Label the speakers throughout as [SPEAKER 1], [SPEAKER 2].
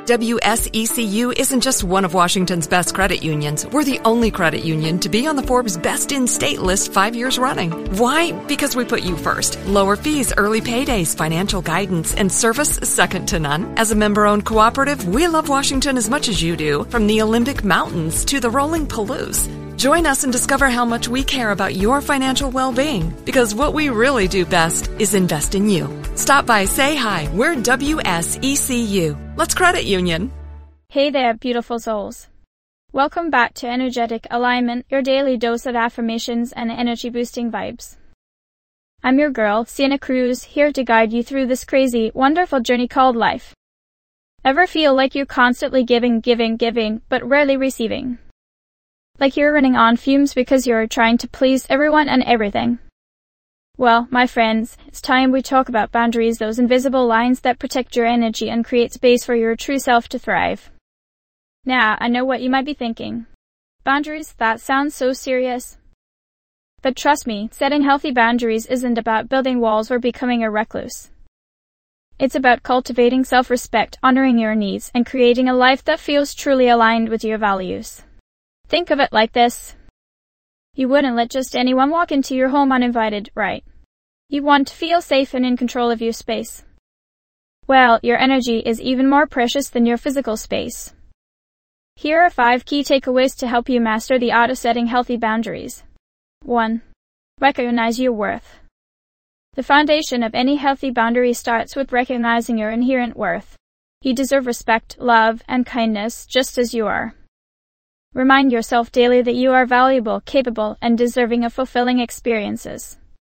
[SPEAKER 1] WSECU isn't just one of Washington's best credit unions. We're the only credit union to be on the Forbes Best in State list 5 years running. Why? Because we put you first. Lower fees, early paydays, financial guidance, and service second to none. As a member-owned cooperative, we love Washington as much as you do, from the Olympic Mountains to the rolling Palouse. Join us and discover how much we care about your financial well-being, because what we really do best is invest in you. Stop by, say hi. We're WSECU. Let's credit union.
[SPEAKER 2] Hey there, beautiful souls. Welcome back to Energetic Alignment, your daily dose of affirmations and energy-boosting vibes. I'm your girl, Sienna Cruz, here to guide you through this crazy, wonderful journey called life. Ever feel like you're constantly giving, but rarely receiving? Like you're running on fumes because you're trying to please everyone and everything? Well, my friends, it's time we talk about boundaries, those invisible lines that protect your energy and create space for your true self to thrive. Now, I know what you might be thinking. Boundaries? That sounds so serious. But trust me, setting healthy boundaries isn't about building walls or becoming a recluse. It's about cultivating self-respect, honoring your needs, and creating a life that feels truly aligned with your values. Think of it like this. You wouldn't let just anyone walk into your home uninvited, right? You want to feel safe and in control of your space. Well, your energy is even more precious than your physical space. Here are 5 key takeaways to help you master the art of setting healthy boundaries. 1. Recognize your worth. The foundation of any healthy boundary starts with recognizing your inherent worth. You deserve respect, love, and kindness just as you are. Remind yourself daily that you are valuable, capable, and deserving of fulfilling experiences.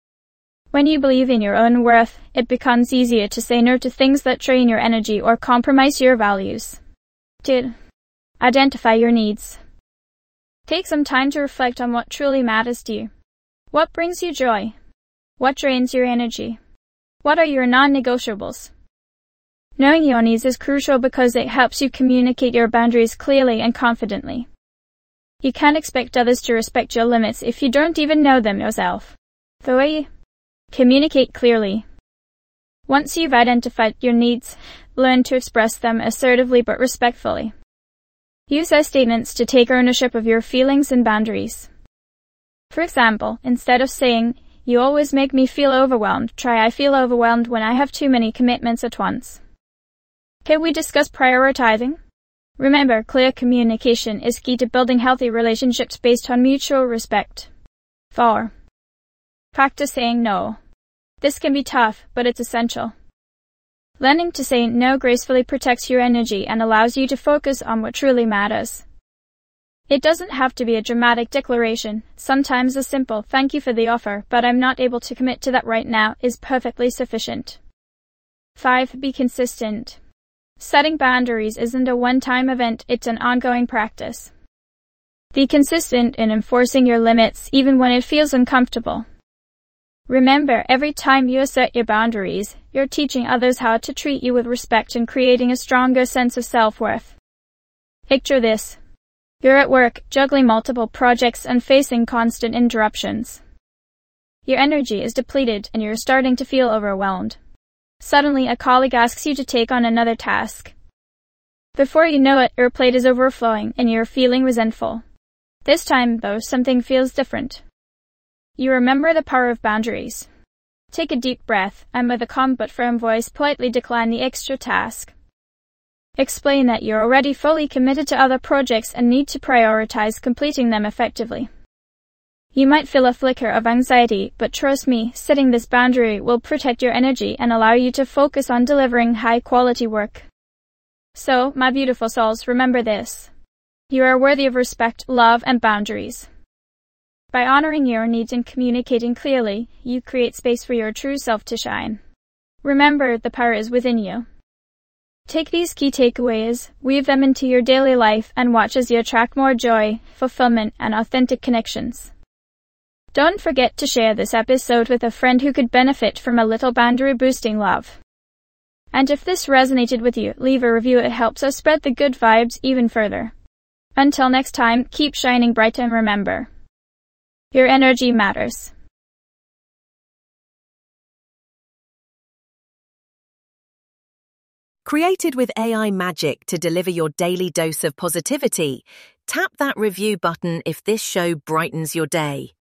[SPEAKER 2] When you believe in your own worth, it becomes easier to say no to things that drain your energy or compromise your values. 2. Identify your needs. Take some time to reflect on what truly matters to you. What brings you joy? What drains your energy? What are your non-negotiables? Knowing your needs is crucial because it helps you communicate your boundaries clearly and confidently. You can't expect others to respect your limits if you don't even know them yourself. 3. Communicate clearly. Once you've identified your needs, learn to express them assertively but respectfully. Use those statements to take ownership of your feelings and boundaries. For example, instead of saying, "You always make me feel overwhelmed," try, "I feel overwhelmed when I have too many commitments at once." Can we discuss prioritizing? Remember, clear communication is key to building healthy relationships based on mutual respect. 4. Practice saying no. This can be tough, but it's essential. Learning to say no gracefully protects your energy and allows you to focus on what truly matters. It doesn't have to be a dramatic declaration. Sometimes a simple "thank you for the offer, but I'm not able to commit to that right now" is perfectly sufficient. 5. Be consistent. Setting boundaries isn't a one-time event, it's an ongoing practice. Be consistent in enforcing your limits even when it feels uncomfortable. Remember, every time you assert your boundaries, you're teaching others how to treat you with respect and creating a stronger sense of self-worth. Picture this. You're at work, juggling multiple projects and facing constant interruptions. Your energy is depleted and you're starting to feel overwhelmed. Suddenly, a colleague asks you to take on another task. Before you know it, your plate is overflowing and you're feeling resentful. This time, though, something feels different. You remember the power of boundaries. Take a deep breath and with a calm but firm voice politely decline the extra task. Explain that you're already fully committed to other projects and need to prioritize completing them effectively. You might feel a flicker of anxiety, but trust me, setting this boundary will protect your energy and allow you to focus on delivering high-quality work. So, my beautiful souls, remember this. You are worthy of respect, love, and boundaries. By honoring your needs and communicating clearly, you create space for your true self to shine. Remember, the power is within you. Take these key takeaways, weave them into your daily life, and watch as you attract more joy, fulfillment, and authentic connections. Don't forget to share this episode with a friend who could benefit from a little boundary-boosting love. And if this resonated with you, leave a review. It helps us spread the good vibes even further. Until next time, keep shining bright and remember, your energy matters.
[SPEAKER 3] Created with AI magic to deliver your daily dose of positivity, tap that review button if this show brightens your day.